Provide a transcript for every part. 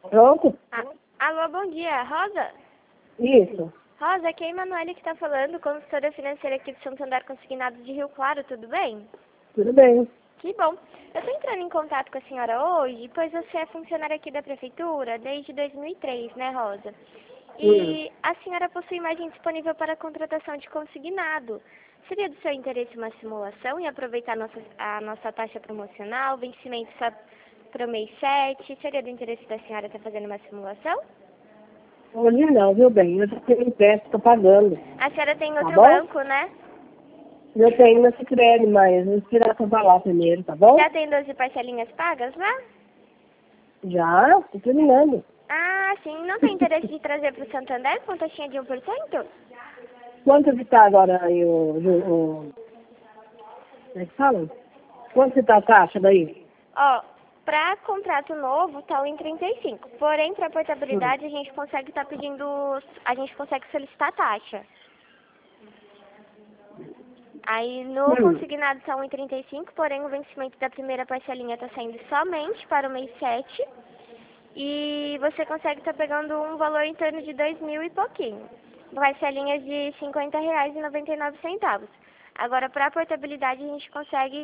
Pronto? Alô, bom dia. Rosa? Isso. Rosa, aqui é a Emanuele que está falando, consultora financeira aqui do Santander Consignado de Rio Claro, tudo bem? Tudo bem. Que bom. Eu estou entrando em contato com a senhora hoje, pois você é funcionária aqui da Prefeitura desde 2003, né, Rosa? E a senhora possui imagem disponível para contratação de consignado. Seria do seu interesse uma simulação e aproveitar a nossa taxa promocional, vencimento só para o mês 7? Seria do interesse da senhora estar fazendo uma simulação? Hoje não, viu bem? Eu já tenho empréstimo, estou pagando. A senhora tem Tá outro bom? banco, né? Eu tenho na Sicredi, mas vou esperar para lá primeiro, tá bom? Já tem 12 parcelinhas pagas lá? Já, tô terminando. Ah, sim. Não tem interesse de trazer para o Santander com taxinha de 1%? Quanto que tá agora aí o como é que fala? Quanto que tá a taxa daí? Ó, para contrato novo tá 1,35. Porém, para portabilidade a gente consegue estar pedindo, a gente consegue solicitar taxa. Aí no consignado tá 1,35, porém o vencimento da primeira parcelinha tá saindo somente para o mês 7. E você consegue estar pegando um valor em torno de 2.000 e pouquinho. Parcelinhas de R$ 50,99. Agora, para a portabilidade, a gente consegue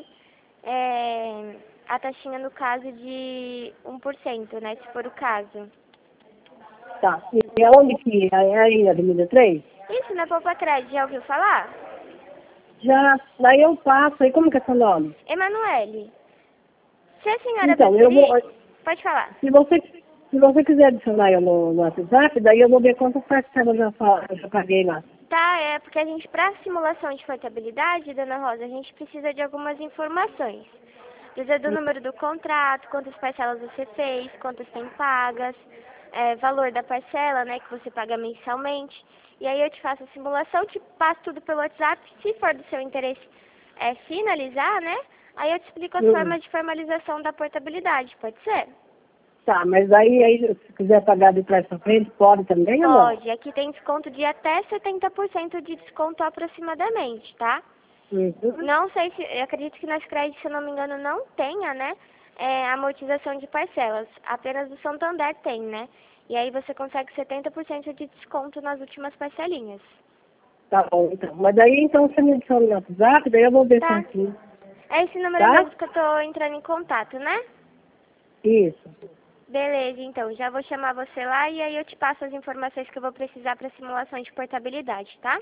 a taxinha no caso de 1%, né? Se for o caso. Tá. E aonde que é? É aí na Avenida 3? Isso, na Poupa Crédito, já ouviu falar? Já. Daí eu passo. Aí como que é seu nome? Emanuele, se a senhora Então, eu vou... preferir, pode falar. Se você quiser adicionar eu no WhatsApp, daí eu vou ver quantas parcelas eu já paguei lá. Tá, é porque a gente, para simulação de portabilidade, dona Rosa, a gente precisa de algumas informações. Precisa do número do contrato, quantas parcelas você fez, quantas tem pagas, valor da parcela, né, que você paga mensalmente. E aí eu te faço a simulação, te passo tudo pelo WhatsApp. Se for do seu interesse finalizar, né, aí eu te explico as formas de formalização da portabilidade, pode ser? Tá, mas aí se quiser pagar de trás pra frente, pode também ou não? Pode, aqui tem desconto de até 70% de desconto aproximadamente, tá? Não sei se, eu acredito que nas créditos, se eu não me engano, não tenha, né, amortização de parcelas. Apenas o Santander tem, né? E aí você consegue 70% de desconto nas últimas parcelinhas. Tá bom, então. Mas daí, então, você me adiciona no WhatsApp, daí eu vou ver Tá. certinho. É esse número Tá? mesmo que eu tô entrando em contato, né? Isso. Beleza, então. Já vou chamar você lá e aí eu te passo as informações que eu vou precisar para simulação de portabilidade, tá?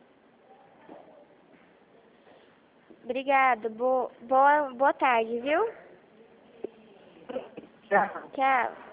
Obrigada. Boa tarde, viu? Tchau. Tchau.